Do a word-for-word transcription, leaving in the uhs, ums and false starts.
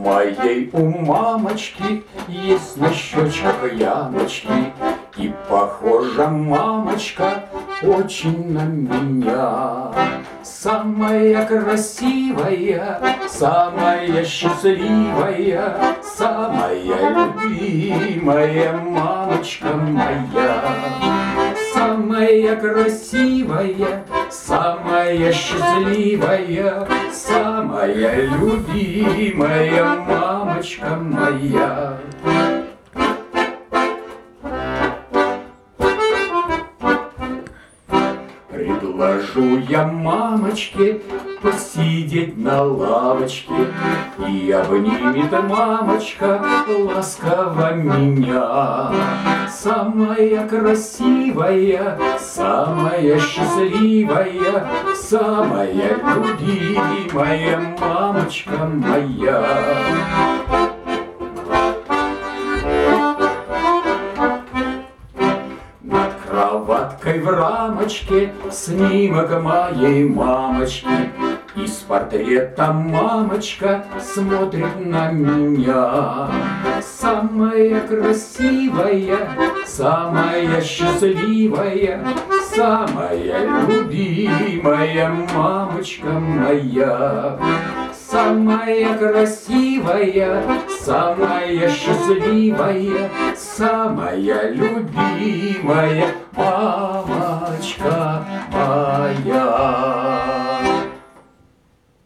моей у мамочки есть на щечках ямочки, и похожа мамочка очень на меня. Самая красивая, самая счастливая, самая любимая мамочка моя. Самая красивая, самая счастливая, самая любимая мамочка моя. Предложу я мамочке посидеть на лавочке, и обнимет мамочка ласково меня. Самая красивая, самая счастливая, самая любимая мамочка моя. Кроваткой в рамочке снимок моей мамочки, и с портрета мамочка смотрит на меня. Самая красивая, самая счастливая, самая любимая мамочка моя. Самая красивая, самая счастливая, самая любимая мамочка моя.